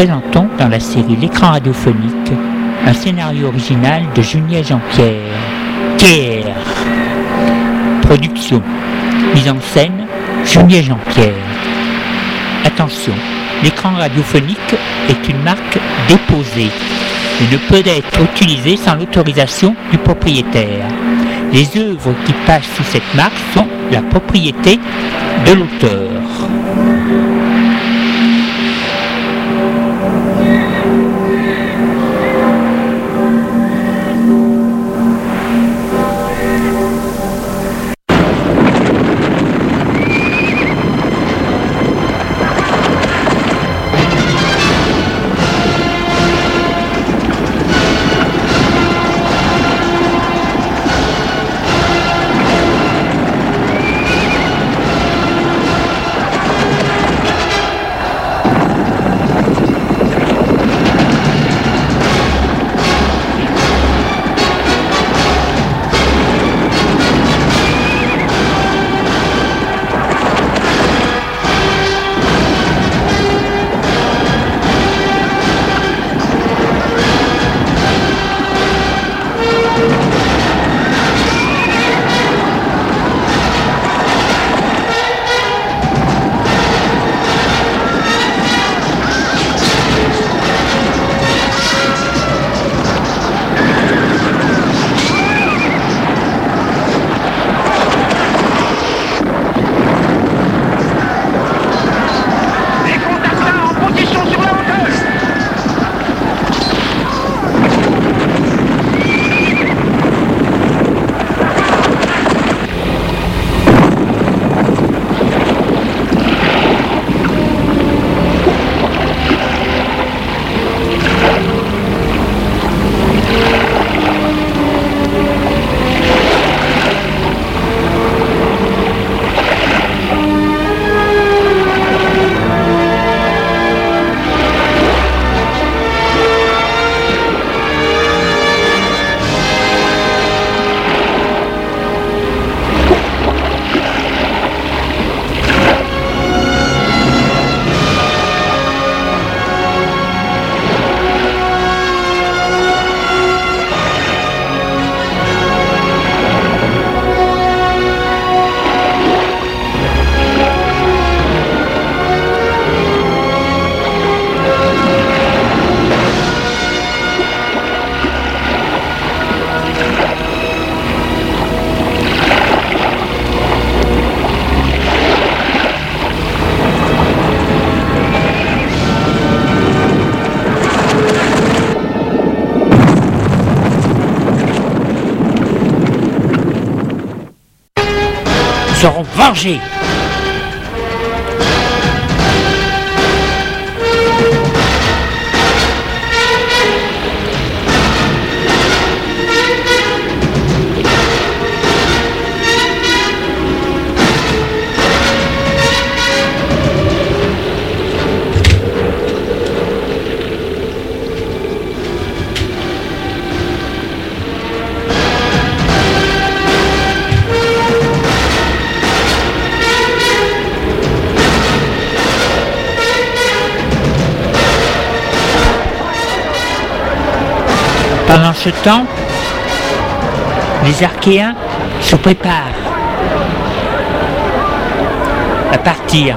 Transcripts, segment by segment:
présentons dans la série L'écran radiophonique un scénario original de Junier Jean-Pierre. Pierre. Production. Mise en scène, Junier Jean-Pierre. Attention, l'écran radiophonique est une marque déposée et ne peut être utilisé sans l'autorisation du propriétaire. Les œuvres qui passent sous cette marque sont la propriété de l'auteur. Seront vengés. Pendant ce temps, les Archéens se préparent à partir.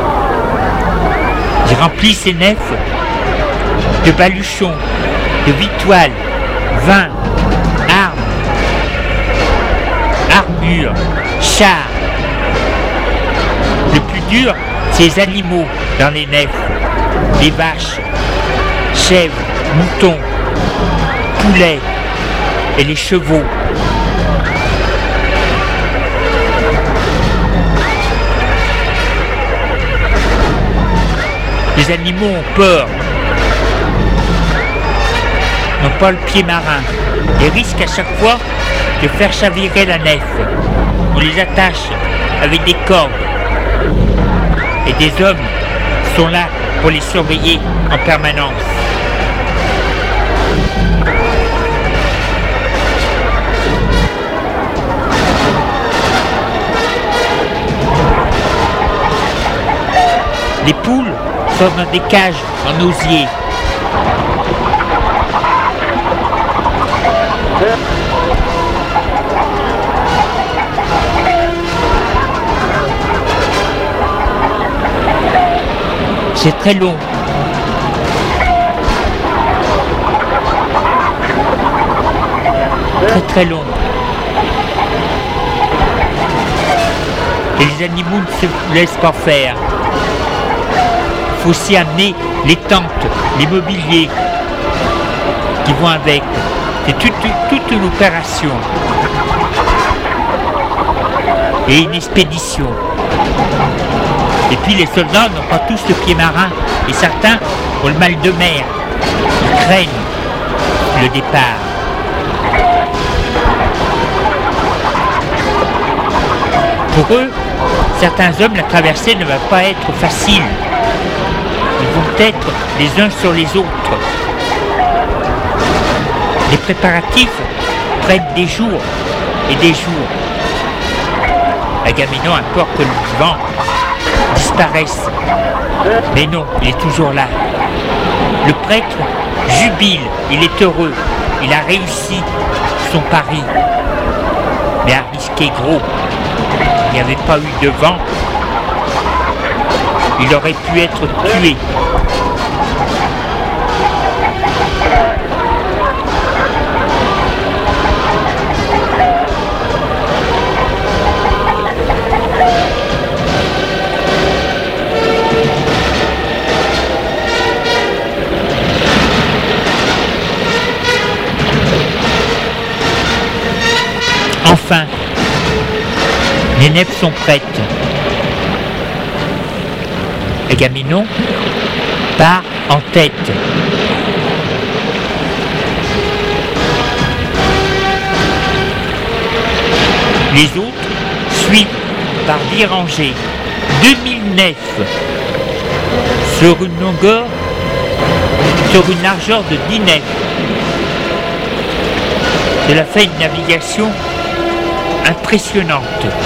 Ils remplissent ces nefs de baluchons, de victuailles, vin, armes, armures, chars. Le plus dur, c'est les animaux dans les nefs. Les vaches, chèvres, moutons, poulets et les chevaux. Les animaux ont peur, n'ont pas le pied marin et risquent à chaque fois de faire chavirer la nef. On les attache avec des cordes et des hommes sont là pour les surveiller en permanence. Les poules sont dans des cages en osier. C'est très long. Très très long. Et les animaux ne se laissent pas faire. Il faut aussi amener les tentes, les mobiliers qui vont avec. C'est toute une opération. Et une expédition. Et puis les soldats n'ont pas tous le pied marin. Et certains ont le mal de mer. Ils craignent le départ. Pour eux, certains hommes, la traversée ne va pas être facile. Ils vont être les uns sur les autres. Les préparatifs prennent des jours et des jours. Agamemnon a peur que le vent disparaisse. Mais non, il est toujours là. Le prêtre jubile, il est heureux. Il a réussi son pari. Mais a risqué gros. Il n'y avait pas eu de vent. Il aurait pu être tué. Enfin, les nefs sont prêtes. Agamemnon part en tête. Les autres suivent par 10 rangées. 2000 nefs sur une longueur, sur une largeur de 10 nefs. Cela fait une navigation impressionnante.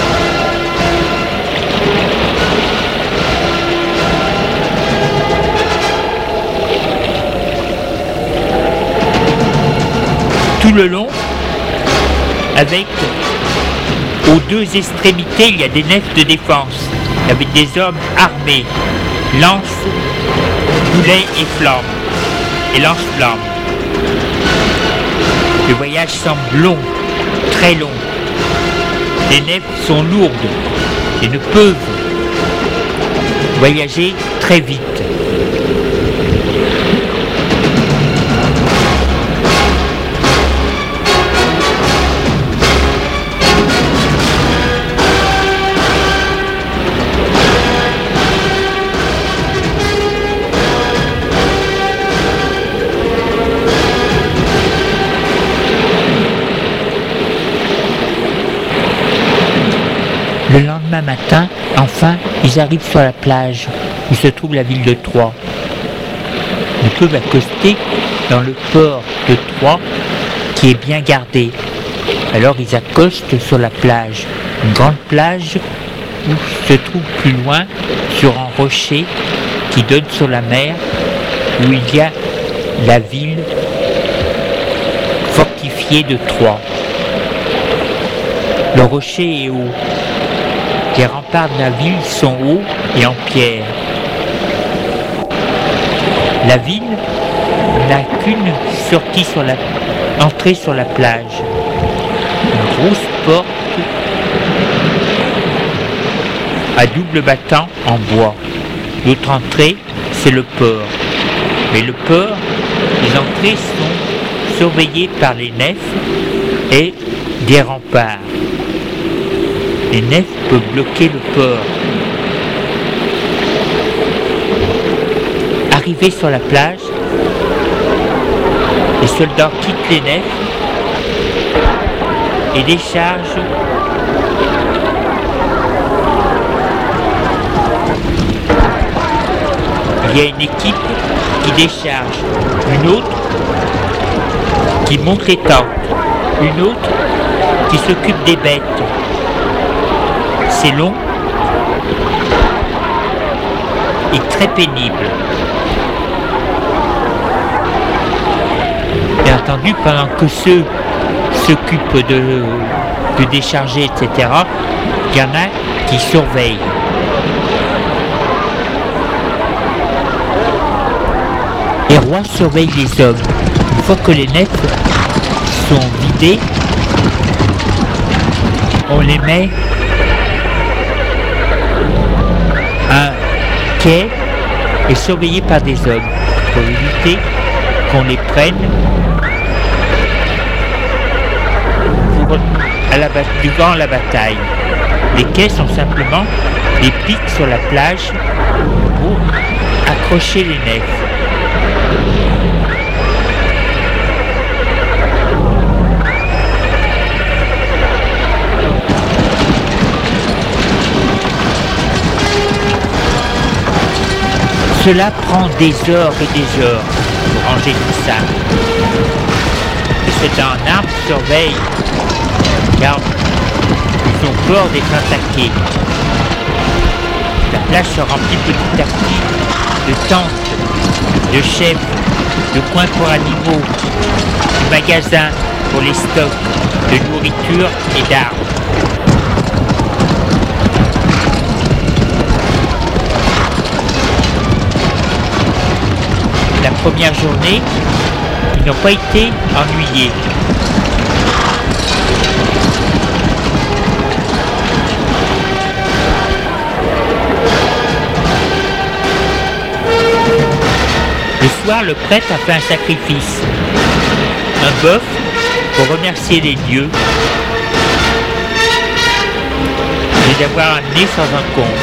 Tout le long, avec aux deux extrémités, il y a des nefs de défense, avec des hommes armés, lances, boulets et flammes, et lance-flammes. Le voyage semble long, très long. Les nefs sont lourdes et ne peuvent voyager très vite. Le lendemain matin, enfin, ils arrivent sur la plage où se trouve la ville de Troie. Ils peuvent accoster dans le port de Troie qui est bien gardé. Alors ils accostent sur la plage, une grande plage où se trouve plus loin, sur un rocher qui donne sur la mer, où il y a la ville fortifiée de Troie. Le rocher est haut. Les remparts de la ville sont hauts et en pierre. La ville n'a qu'une sortie entrée sur la plage. Une grosse porte à double battant en bois. L'autre entrée, c'est le port. Mais le port, les entrées sont surveillées par les nefs et des remparts. Les nefs peuvent bloquer le port. Arrivés sur la plage, les soldats quittent les nefs et déchargent il y a une équipe qui décharge, une autre qui monte les tentes, une autre qui s'occupe des bêtes. C'est long et très pénible. entendu, pendant que ceux s'occupent de décharger, etc., il y en a qui surveillent. Les rois surveillent les hommes. Une fois que les nefs sont vidées, on les met à un quai et surveillés par des hommes pour éviter qu'on les prenne durant la bataille. Les quais sont simplement des pics sur la plage pour accrocher les nefs. Cela prend des heures et des heures pour ranger tout ça. Et c'est un arbre qui surveille, car ils ont peur d'être attaqués. La plage se remplit petit à petit de tentes, de chefs, de coins pour animaux, de magasins pour les stocks de nourriture et d'armes. La première journée, ils n'ont pas été ennuyés. Le soir, le prêtre a fait un sacrifice. Un bœuf pour remercier les dieux et d'avoir amené sans encombre.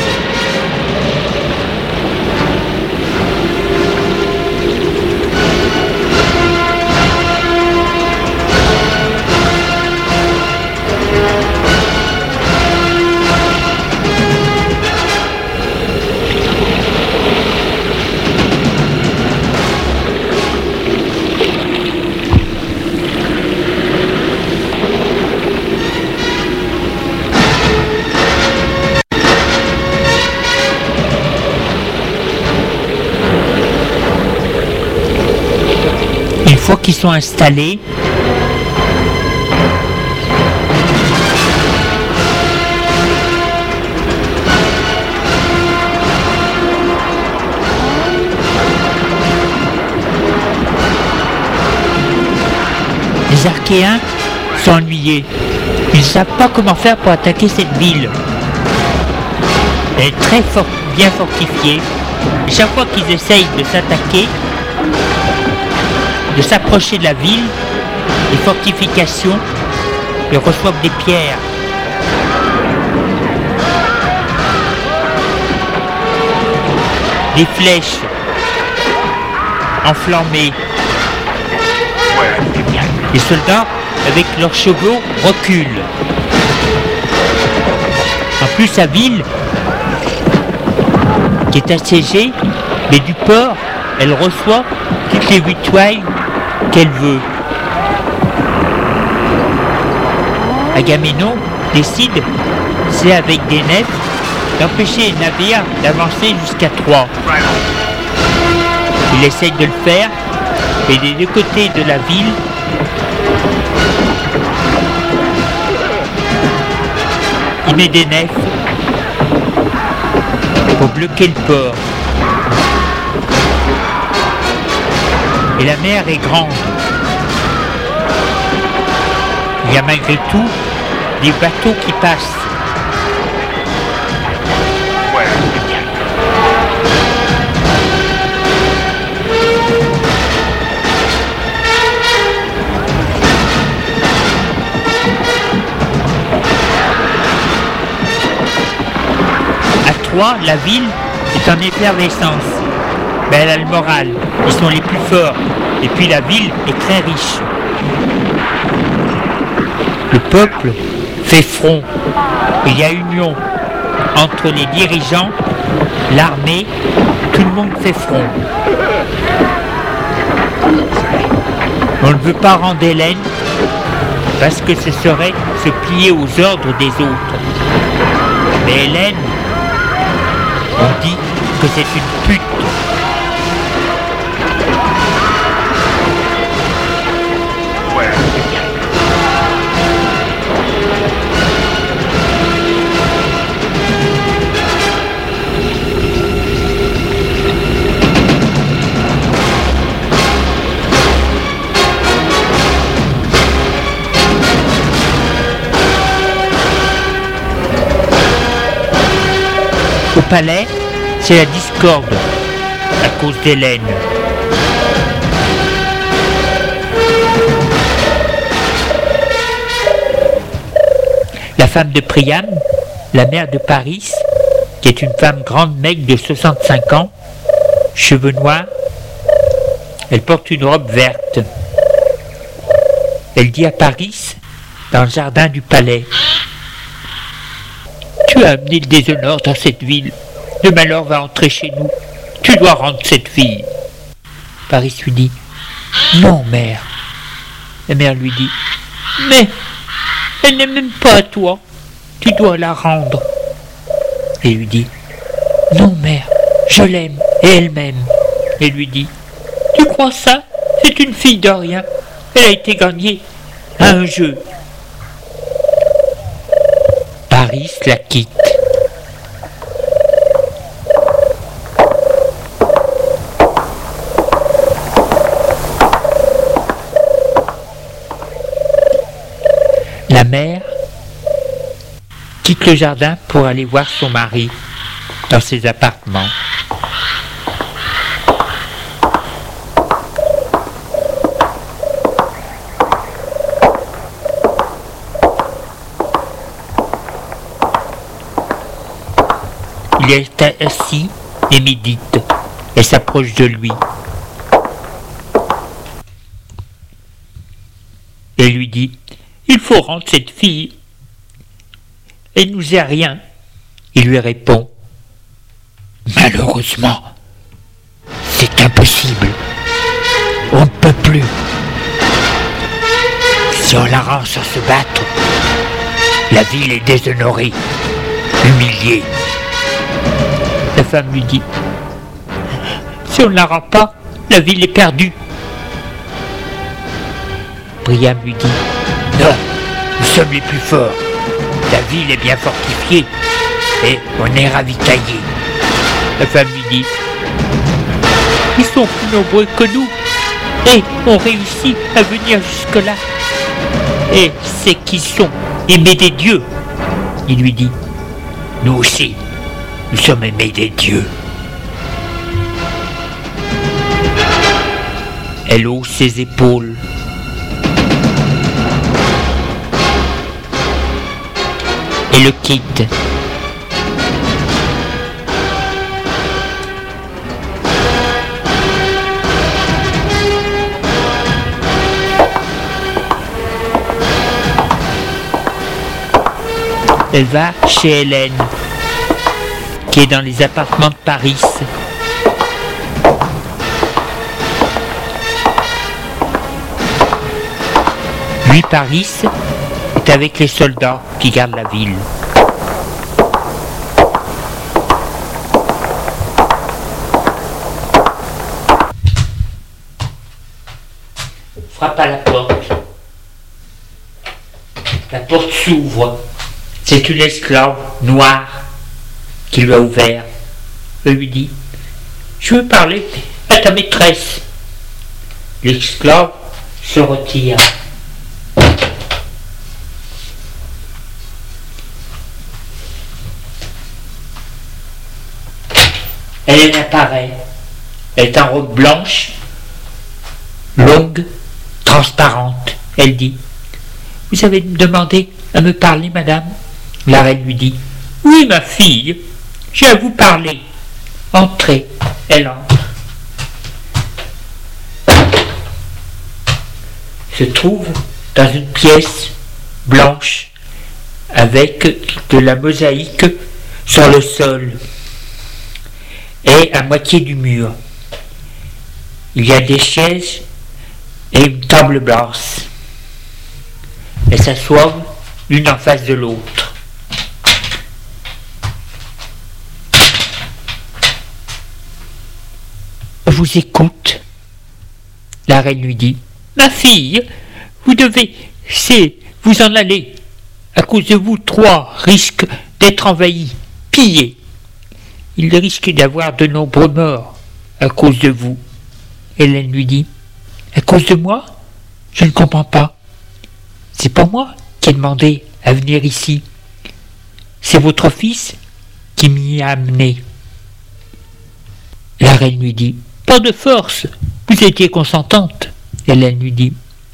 Une fois qu'ils sont installés, les Archéens sont ennuyés. Ils ne savent pas comment faire pour attaquer cette ville. Elle est très bien fortifiée. Et chaque fois qu'ils essayent de s'attaquer, de s'approcher de la ville, les fortifications, ils reçoivent des pierres. Des flèches enflammées. Les soldats, avec leurs chevaux, reculent. En plus, la ville, qui est assiégée, mais du port, elle reçoit toutes les victoires qu'elle veut. Agamemnon décide, c'est avec des nefs, d'empêcher les navires d'avancer jusqu'à Troie. Il essaye de le faire, mais des deux côtés de la ville, il met des nefs pour bloquer le port. Et la mer est grande. Il y a malgré tout des bateaux qui passent. À Troie, la ville est en effervescence. Mais elle a le moral, ils sont les plus forts, et puis la ville est très riche. Le peuple fait front, il y a union entre les dirigeants, l'armée, tout le monde fait front. On ne veut pas rendre Hélène, parce que ce serait se plier aux ordres des autres. Mais Hélène, on dit que c'est une pute. palais, c'est la discorde à cause d'Hélène. La femme de Priam, la mère de Paris, qui est une femme grande maigre de 65 ans, cheveux noirs, elle porte une robe verte. Elle dit à Paris, dans le jardin du palais: tu as amené le déshonneur dans cette ville, le malheur va entrer chez nous, tu dois rendre cette fille. Paris lui dit: non, mère. La mère lui dit: mais elle n'est même pas à toi, tu dois la rendre. Et lui dit: non, mère, je l'aime et elle m'aime. Et lui dit: tu crois ça? C'est une fille de rien, elle a été gagnée à un jeu. Paris la quitte. La mère quitte le jardin pour aller voir son mari dans ses appartements. Il est assis et médite. Elle s'approche de lui. Et lui dit: il faut rendre cette fille. Elle nous est rien. Il lui répond: malheureusement, c'est impossible. On ne peut plus. Si on la rend sans se battre, la ville est déshonorée, humiliée. La femme lui dit: si on ne la rend pas, la ville est perdue. Priam lui dit: non, nous sommes les plus forts. La ville est bien fortifiée et on est ravitaillé. La femme lui dit: ils sont plus nombreux que nous et ont réussi à venir jusque-là. Et c'est qu'ils sont aimés des dieux. Il lui dit: nous aussi, nous sommes aimés des dieux. Elle hausse ses épaules. Et le quitte. Elle va chez Hélène, qui est dans les appartements de Paris. Lui, Paris, est avec les soldats qui gardent la ville. On frappe à la porte. La porte s'ouvre. C'est une esclave noire qui lui a ouvert. Elle lui dit: je veux parler à ta maîtresse. L'esclave se retire. Elle apparaît. Elle est en robe blanche, longue, transparente. Elle dit: vous avez demandé à me parler, madame? La reine lui dit: oui, ma fille, j'ai à vous parler. Entrez. Elle entre. Se trouve dans une pièce blanche avec de la mosaïque sur le sol et à moitié du mur. Il y a des chaises et une table blanche. Elles s'assoient l'une en face de l'autre. Vous écoute. La reine lui dit: ma fille, vous devez vous en aller. À cause de vous, trois risquent d'être envahis, pillés. Il risque d'avoir de nombreux morts à cause de vous. Hélène lui dit: à cause de moi? Je ne comprends pas. C'est pas moi qui ai demandé à venir ici. C'est votre fils qui m'y a amené. La reine lui dit, pas de force, vous étiez consentante. Hélène lui dit,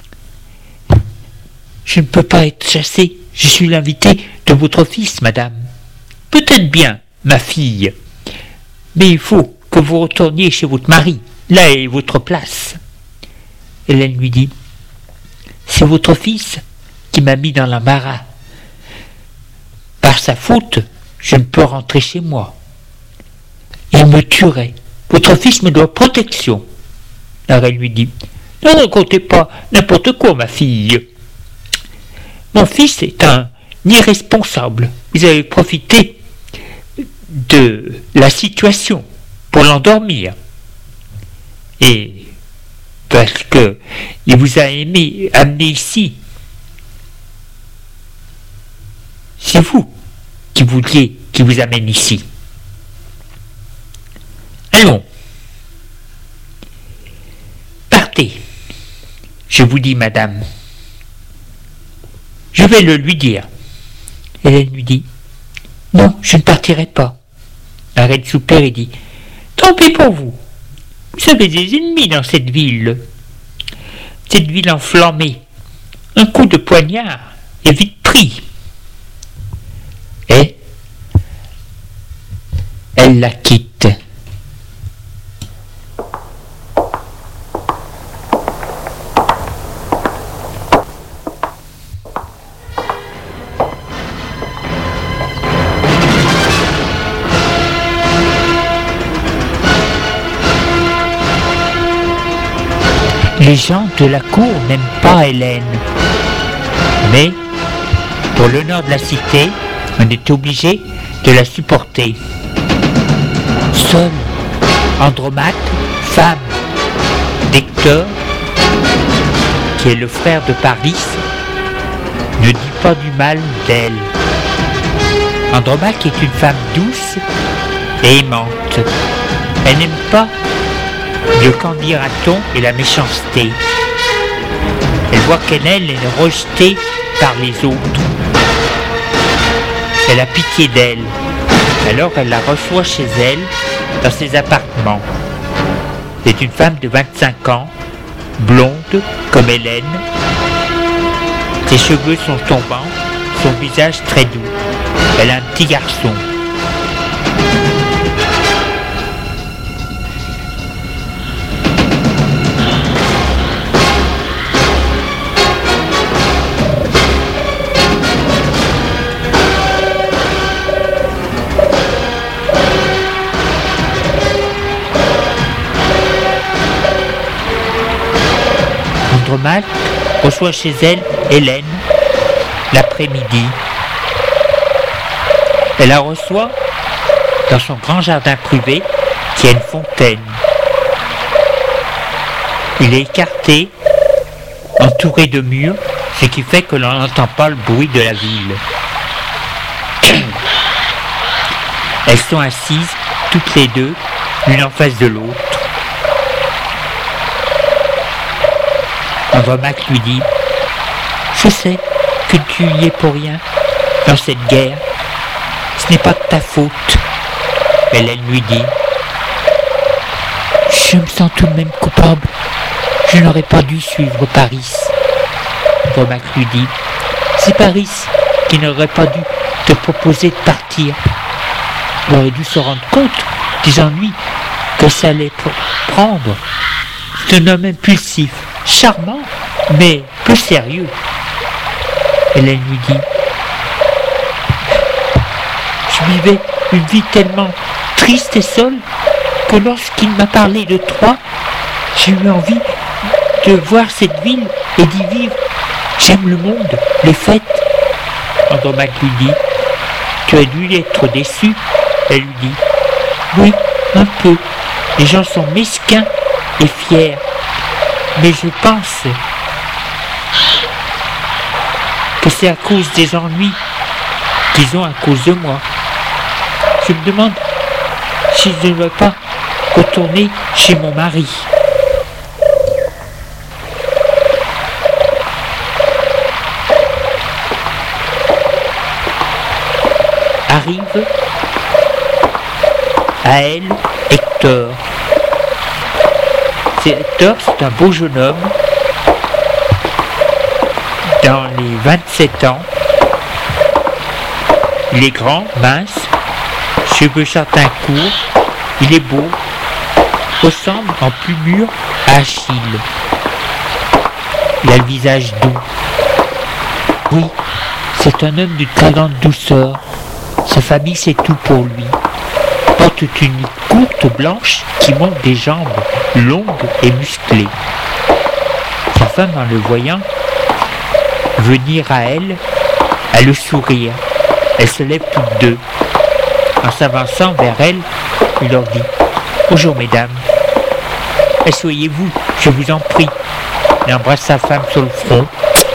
je ne peux pas être chassée, je suis l'invité de votre fils, madame. Peut-être bien, ma fille, mais il faut que vous retourniez chez votre mari, là est votre place. Hélène lui dit, c'est votre fils qui m'a mis dans l'embarras. Par sa faute, je ne peux rentrer chez moi. Il me tuerait. Votre fils me doit protection. La reine lui dit, ne racontez pas n'importe quoi, ma fille. Mon fils est un irresponsable. Vous avez profité de la situation pour l'endormir. Et parce que il vous a amené ici. C'est vous qui vouliez qu'il vous amène ici. Allons. Partez. Je vous dis, madame. Je vais le lui dire. Hélène lui dit, non, je ne partirai pas. La reine soupire et dit, tant pis pour vous. Vous avez des ennemis dans cette ville enflammée. Un coup de poignard est vite pris. Et elle la quitte. Les gens de la cour n'aiment pas Hélène. Mais, pour l'honneur de la cité, on est obligé de la supporter. Seul Andromaque, femme d'Hector, qui est le frère de Paris, ne dit pas du mal d'elle. Andromaque est une femme douce et aimante. Elle n'aime pas le qu'en-dira-t-on et la méchanceté. Elle voit qu'elle est rejetée par les autres. Elle a pitié d'elle. Alors elle la reçoit chez elle, dans ses appartements. C'est une femme de 25 ans, blonde comme Hélène. Ses cheveux sont tombants, son visage très doux. Elle a un petit garçon. Andromaque reçoit chez elle Hélène l'après-midi. Elle la reçoit dans son grand jardin privé qui a une fontaine. Il est écarté, entouré de murs, ce qui fait que l'on n'entend pas le bruit de la ville. Elles sont assises toutes les deux, l'une en face de l'autre. Andromaque lui dit, je sais que tu y es pour rien dans cette guerre. Ce n'est pas de ta faute. Hélène lui dit, je me sens tout de même coupable. Je n'aurais pas dû suivre Paris. Andromaque lui dit, c'est Paris qui n'aurait pas dû te proposer de partir. Il aurait dû se rendre compte des ennuis que ça allait prendre. C'est un homme impulsif, charmant, mais peu sérieux. Hélène lui dit, je vivais une vie tellement triste et seule que lorsqu'il m'a parlé de Troie, j'ai eu envie de voir cette ville et d'y vivre. J'aime le monde, les fêtes. Andromaque lui dit, tu as dû être déçu. Elle lui dit, oui, un peu. Les gens sont mesquins et fiers. Mais je pense que c'est à cause des ennuis qu'ils ont à cause de moi. Je me demande si je ne veux pas retourner chez mon mari. Arrive À elle, Hector. Hector, c'est un beau jeune homme, dans les 27 ans. Il est grand, mince, cheveux châtains courts, il est beau, ressemble en plus mûr à Achille. Il a le visage doux. Oui, c'est un homme d'une très grande douceur. Sa famille, c'est tout pour lui. Il porte une tunique courte blanche qui montre des jambes longues et musclées. Sa femme, en le voyant venir à elle, a le sourire. Elles se lèvent toutes deux. En s'avançant vers elle, il leur dit « Bonjour mesdames. Asseyez-vous, je vous en prie. » Il embrasse sa femme sur le front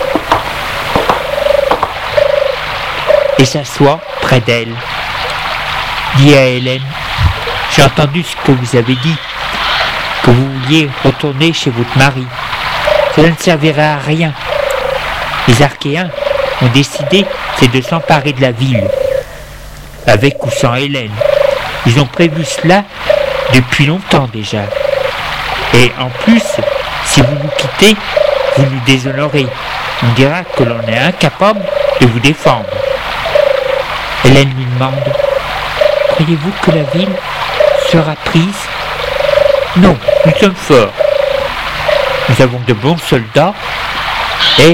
et s'assoit près d'elle. Dit à Hélène « J'ai entendu ce que vous avez dit, que vous vouliez retourner chez votre mari. Cela ne servirait à rien. Les Archéens ont décidé, c'est de s'emparer de la ville, avec ou sans Hélène. Ils ont prévu cela depuis longtemps déjà. Et en plus, si vous nous quittez, vous nous déshonorez. On dira que l'on est incapable de vous défendre. » Hélène lui demande « Croyez-vous que la ville sera prise ? » « Non, nous sommes forts. Nous avons de bons soldats et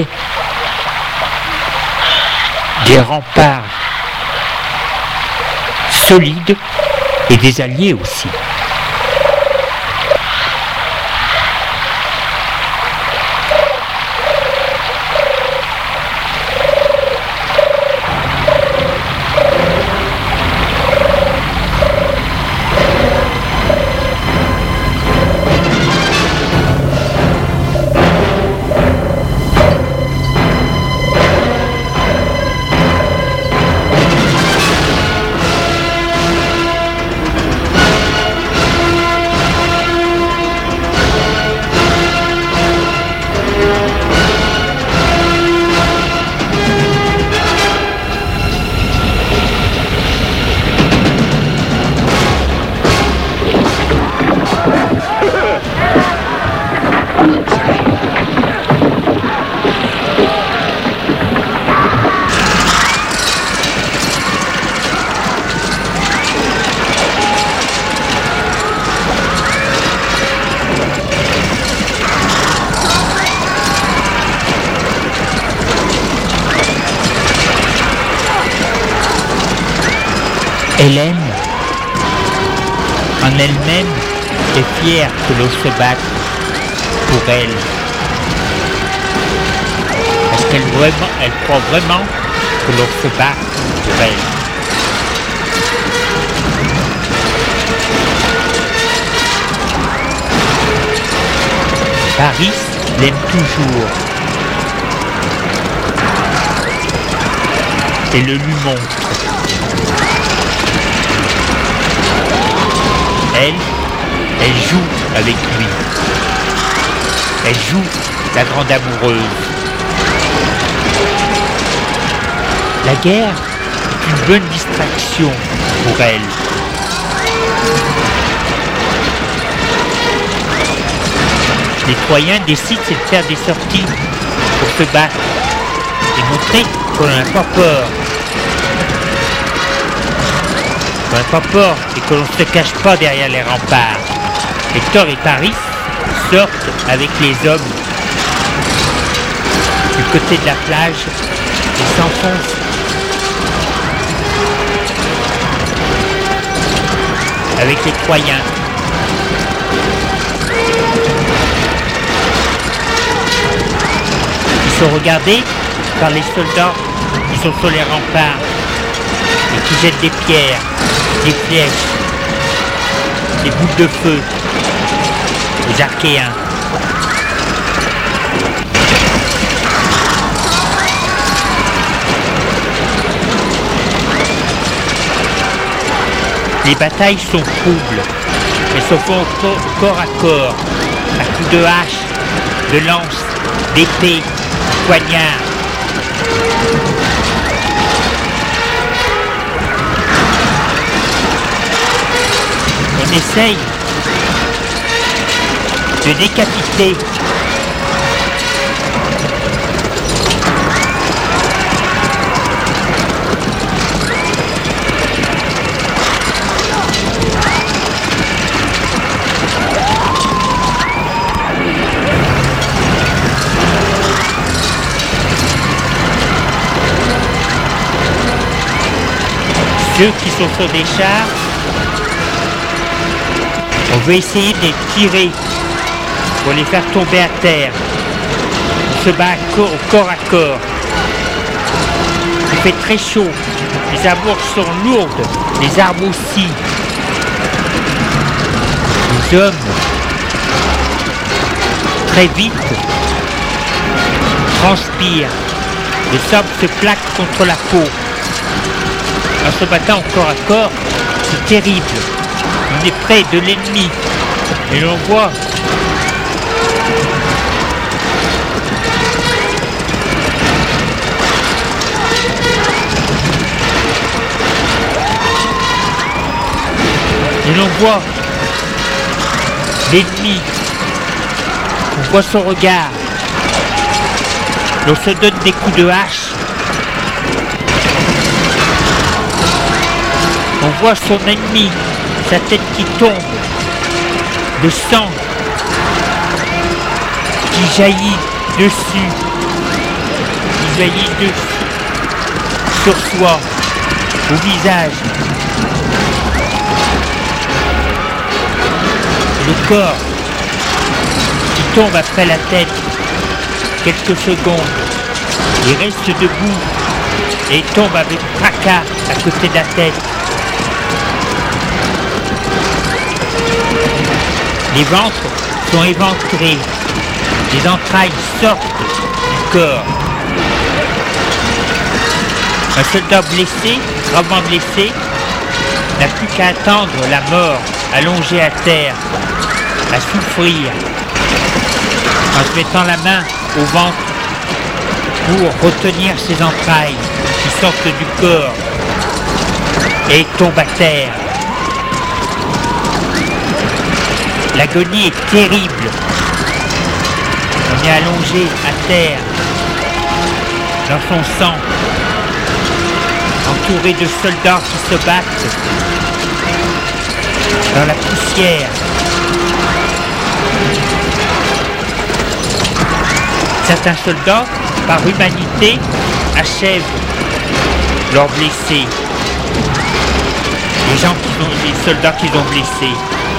des remparts solides et des alliés aussi. » Hélène, en elle-même, est fière que l'on se batte pour elle. Parce qu'elle croit vraiment que l'on se bat pour elle. Paris l'aime toujours et le lui montre. Elle joue avec lui. Elle joue la grande amoureuse. La guerre est une bonne distraction pour elle. Les Troyens décident de faire des sorties pour se battre et montrer qu'on n'a pas peur. On n'a pas peur et que l'on ne se cache pas derrière les remparts. Hector et Paris sortent avec les hommes du côté de la plage et s'enfoncent avec les Troyens. Ils sont regardés par les soldats qui sont sur les remparts et qui jettent des pierres, des flèches, des boules de feu aux Archéens. Les batailles sont troubles, mais se font corps à corps, à coups de hache, de lance, d'épée, de poignard. on essaye de décapiter ceux qui sont sur des chars. On veut essayer de les tirer pour les faire tomber à terre. On se bat au corps à corps. Il fait très chaud. Les armures sont lourdes. Les armes aussi. Les hommes, très vite, transpirent. Le sable se plaque contre la peau. En se battant au corps à corps, c'est terrible. On est près de l'ennemi et l'on voit l'ennemi, on voit son regard, l'on se donne des coups de hache. On voit son ennemi, sa tête qui tombe, le sang qui jaillit dessus, sur soi, au visage. Le corps qui tombe après la tête, quelques secondes, il reste debout et tombe avec fracas à côté de la tête. Les ventres sont éventrés, les entrailles sortent du corps. Un soldat blessé, gravement blessé, n'a plus qu'à attendre la mort, allongé à terre, à souffrir, en se mettant la main au ventre pour retenir ses entrailles qui sortent du corps et tombent à terre. L'agonie est terrible. On est allongé à terre, dans son sang, entouré de soldats qui se battent, dans la poussière. Certains soldats, par humanité, achèvent leurs blessés. Les soldats qu'ils ont blessés.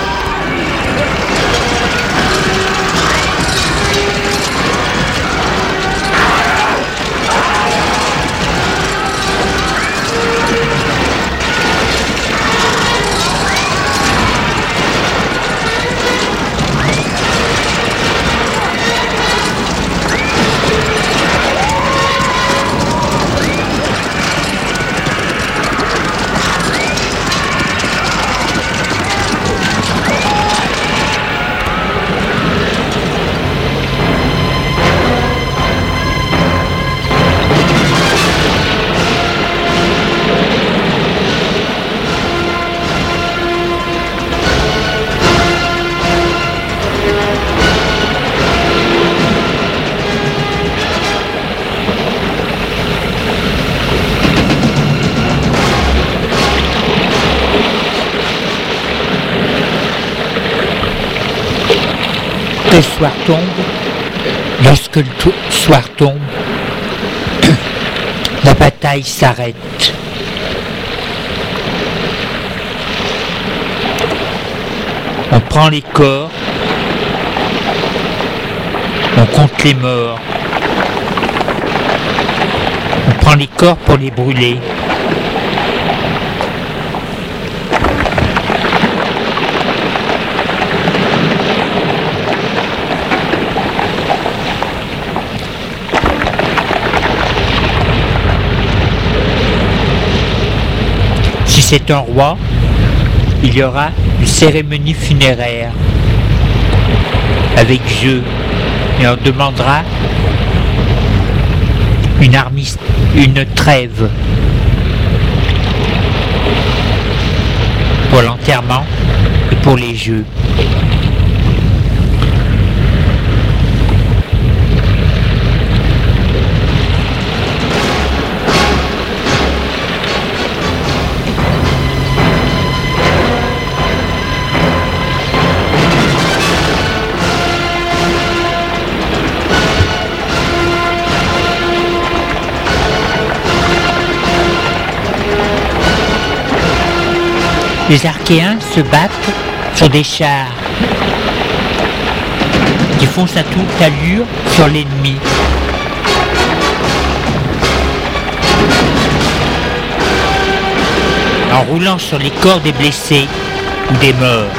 Le soir tombe, lorsque le soir tombe, la bataille s'arrête. On prend les corps, on compte les morts, on prend les corps pour les brûler. Si c'est un roi, il y aura une cérémonie funéraire avec jeu et on demandera une trêve pour l'enterrement et pour les jeux. Les Archéens se battent sur des chars qui foncent à toute allure sur l'ennemi. En roulant sur les corps des blessés ou des morts.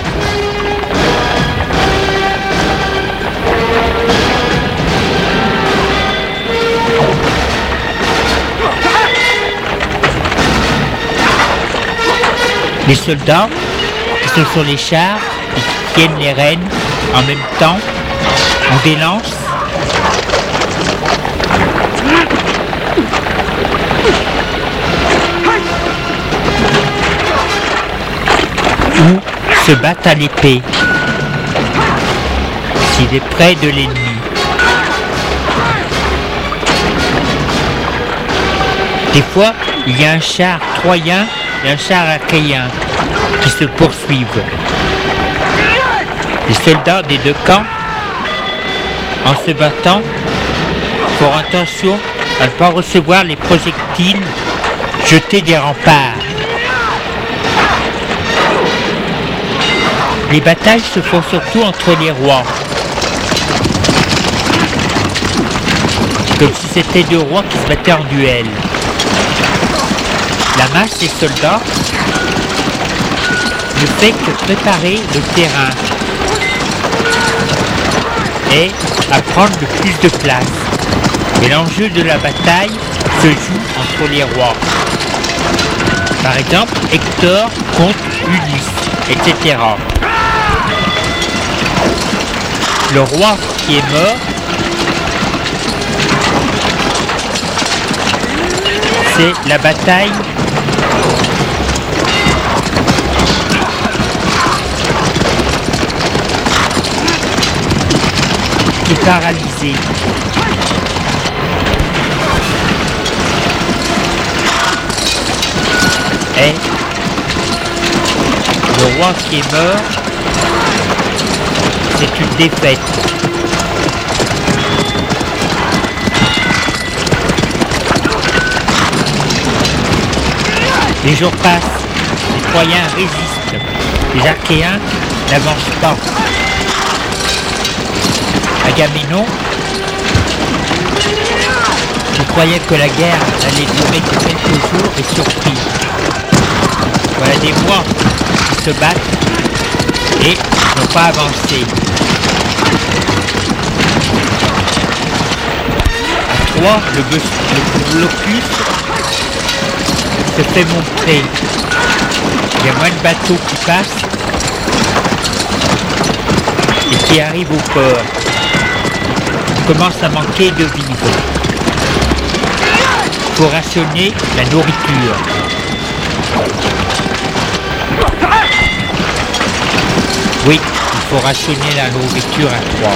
Les soldats qui sont sur les chars et qui tiennent les rênes en même temps ont des lances ou se battent à l'épée s'il est près de l'ennemi. Des fois, il y a un char troyen et un char archéen qui se poursuivent. Les soldats des deux camps, en se battant, font attention à ne pas recevoir les projectiles jetés des remparts. Les batailles se font surtout entre les rois. Comme si c'était deux rois qui se battaient en duel. La masse des soldats ne fait que préparer le terrain et à prendre le plus de place. Et l'enjeu de la bataille se joue entre les rois. Par exemple, Hector contre Ulysse, etc. Le roi qui est mort c'est la bataille qui est paralysée. Et le roi qui est mort, c'est une défaite. Les jours passent, les Troyens résistent, les Archéens n'avancent pas. Agamemnon, qui croyait que la guerre allait durer que quelques jours, est surpris. Voilà des mois qui se battent et n'ont pas avancé. À Troie, le blocus se fait montrer. Il y a moins de bateaux qui passent et qui arrivent au port. On commence à manquer de vivres. Il faut rationner la nourriture. Oui, il faut rationner la nourriture à Troie.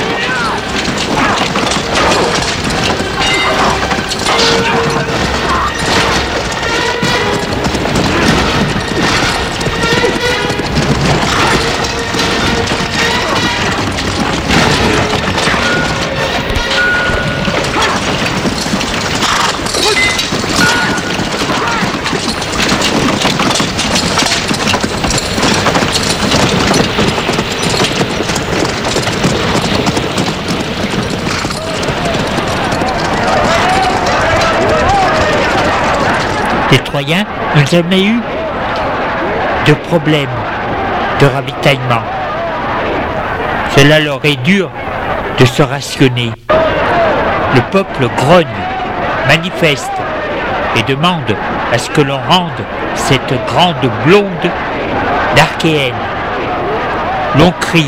Les Troyens n'ont jamais eu de problème de ravitaillement. Cela leur est dur de se rationner. Le peuple grogne, manifeste et demande à ce que l'on rende cette grande blonde d'Archéenne. L'on crie.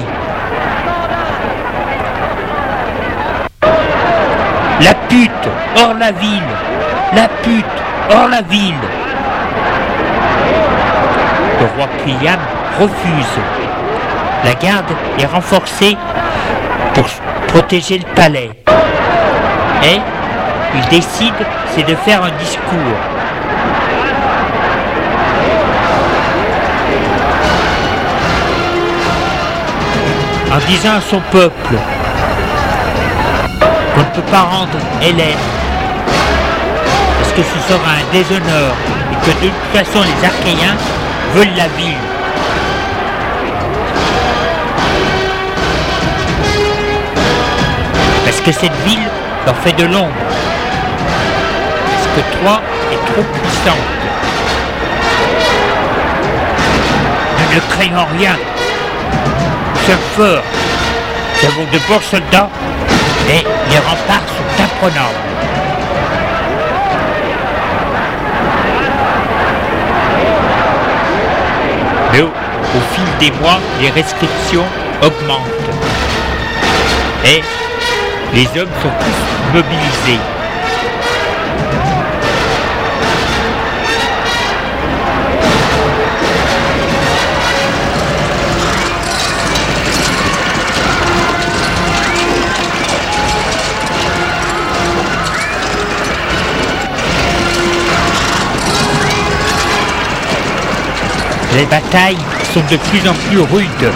La pute hors la ville! La pute hors la ville! Le roi Priam refuse. La garde est renforcée pour protéger le palais. Et il décide, c'est de faire un discours. En disant à son peuple qu'on ne peut pas rendre Hélène parce que ce sera un déshonneur et que de toute façon les Archéens veulent la ville. Parce que cette ville leur fait de l'ombre. Parce que Troie est trop puissante. Nous ne craignons rien. Nous sommes forts. Nous avons de bons soldats et les remparts sont imprenants. Mais au fil des mois, les restrictions augmentent. Et les hommes sont tous mobilisés. Les batailles sont de plus en plus rudes.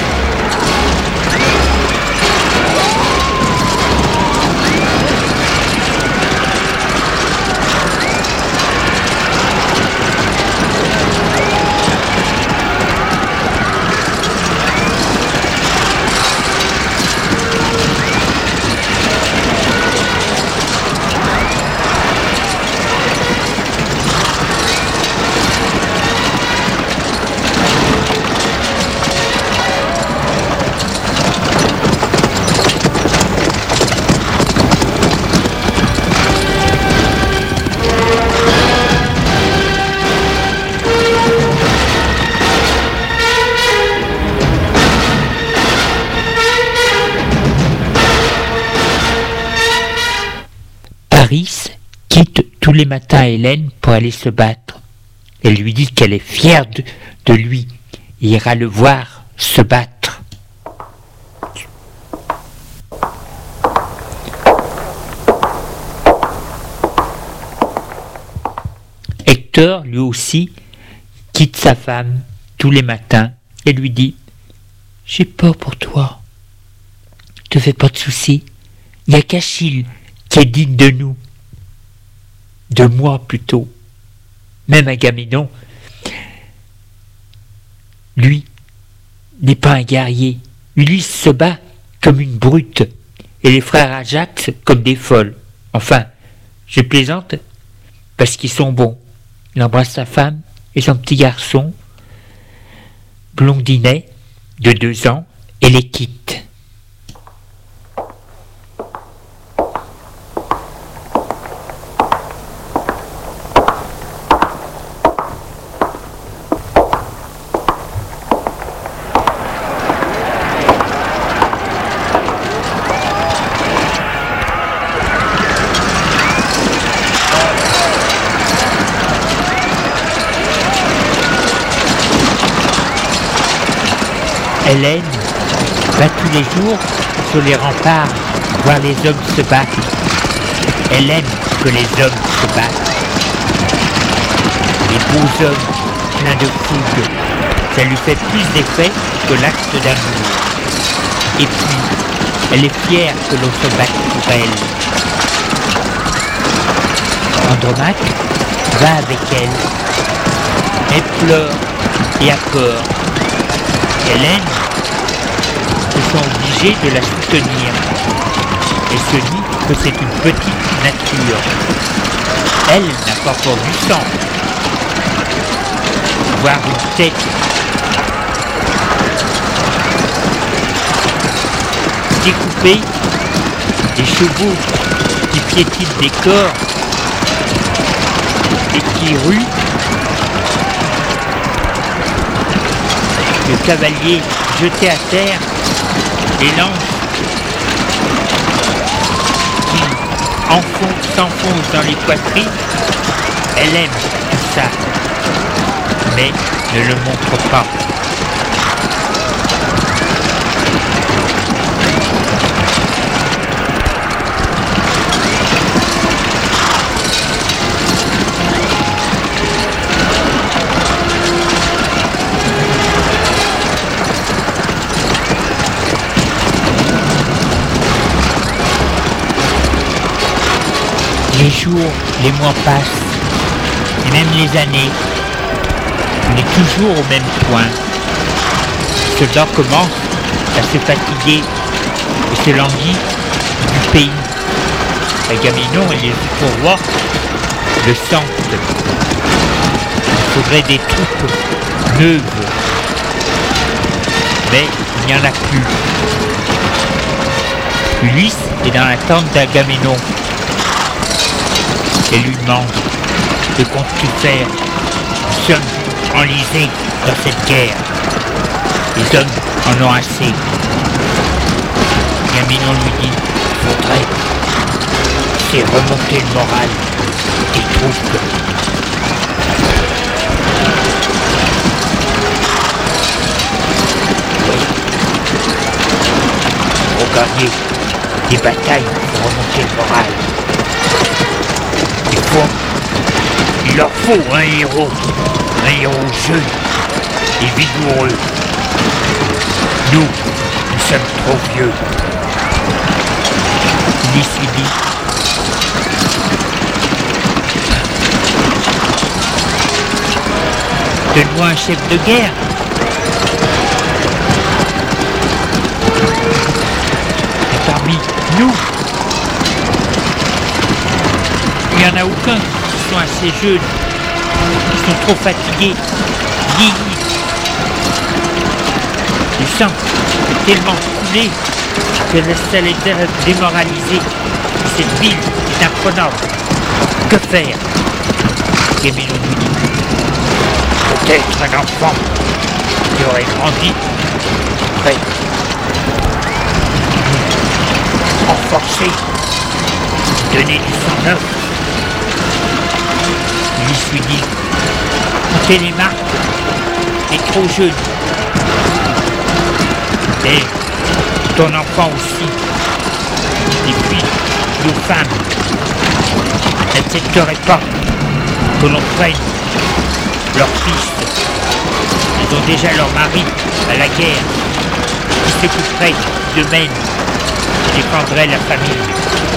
Paris quitte tous les matins Hélène pour aller se battre. Elle lui dit qu'elle est fière de lui et ira le voir se battre. Hector, lui aussi, quitte sa femme tous les matins et lui dit « J'ai peur pour toi. Ne te fais pas de soucis. Il n'y a qu'Achille qui est digne de nous. De moi plutôt. Même Agamemnon, lui, n'est pas un guerrier. Ulysse se bat comme une brute et les frères Ajax comme des folles. Enfin, je plaisante parce qu'ils sont bons. Il embrasse sa femme et son petit garçon, blondinet, de 2 ans, et les quitte. Hélène va tous les jours sur les remparts voir les hommes se battre. Elle aime que les hommes se battent. Les beaux hommes pleins de fougue, ça lui fait plus d'effet que l'acte d'amour. Et puis, elle est fière que l'on se batte pour elle. Andromaque va avec elle. Elle pleure et a peur. Hélène se sent obligée de la soutenir et se dit que c'est une petite nature. Elle n'a pas encore du sang. Voir une tête découpée, des chevaux qui piétinent des corps et qui ruent, le cavalier jeté à terre, les lances qui s'enfoncent dans les poitrines, elle aime tout ça, mais ne le montre pas. Les jours, les mois passent, et même les années. On est toujours au même point. Les soldats commencent à se fatiguer et se languit du pays. Agamemnon et les autres rois le sentent. Il faudrait des troupes neuves. Mais il n'y en a plus. Ulysse est dans la tente d'Agamemnon et lui demande: que comptes-tu faire? Nous sommes enlisés dans cette guerre. Les hommes en ont assez. Agamemnon lui dit: il faudrait remonter le moral des troupes. Oui. Pour gagner des batailles, pour remonter le moral, il leur faut un héros jeune et vigoureux. Nous sommes trop vieux. Ulysse lui dit: donne-moi un chef de guerre. Et parmi nous, il n'y en a aucun qui sont assez jeunes, qui sont trop fatigués, vieillis. Le sang est tellement coulé que la salle est démoralisée. Cette ville est imprenable. Que faire? Agamemnon lui dit: peut-être un enfant qui aurait grandi, prêt, renforcer, donner du sang neuf. Ulysse lui dit: Télémaque est trop jeune. Et ton enfant aussi. Et puis, nos femmes n'accepteraient pas que l'on prenne leurs fils. Ils ont déjà leur mari à la guerre, qui s'occuperait d'eux-mêmes et défendrait la famille.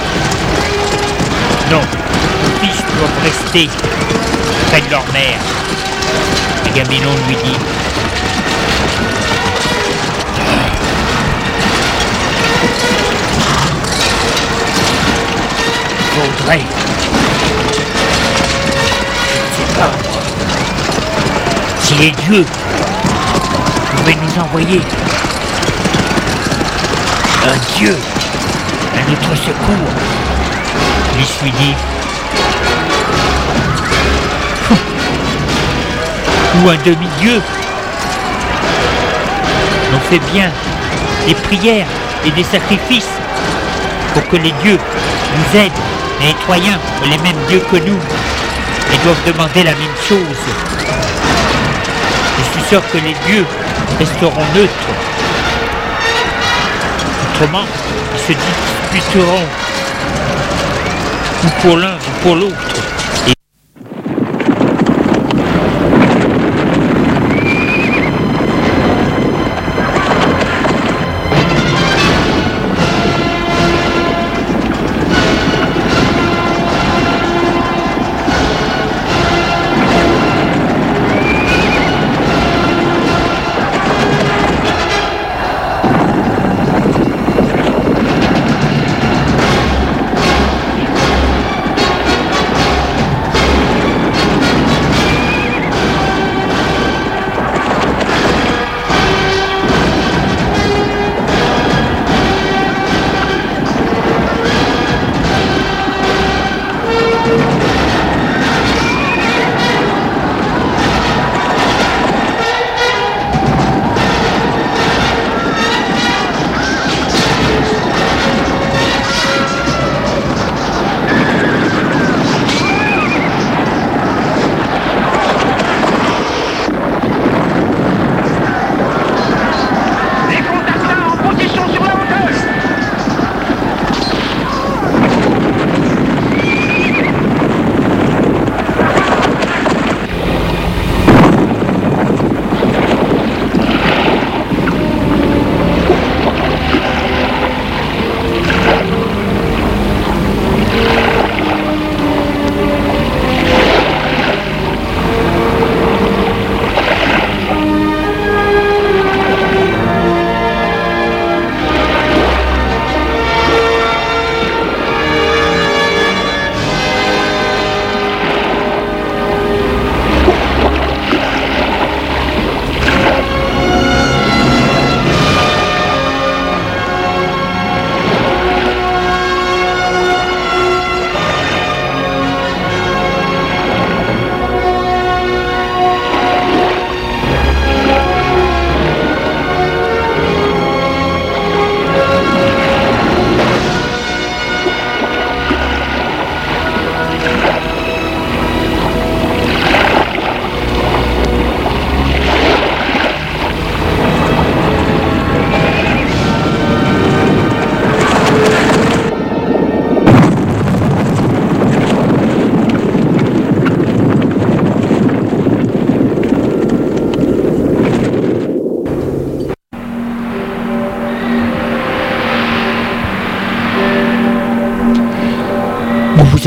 Non, nos fils doivent rester près de leur mère. Agamemnon lui dit: faudrait, je ne sais pas, si les dieux pouvaient nous envoyer un dieu à notre secours. Ulysse lui dit: ou un demi-dieu. On fait bien des prières et des sacrifices pour que les dieux nous aident. Les Troyens ont les mêmes dieux que nous et doivent demander la même chose. Je suis sûr que les dieux resteront neutres. Autrement, ils se disputeront ou pour l'un ou pour l'autre.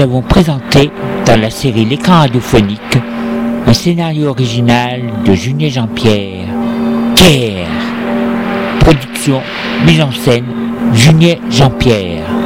nous avons présenté dans la série L'écran radiophonique un scénario original de Julien Jean-Pierre. Pierre. Production, mise en scène, Julien Jean-Pierre.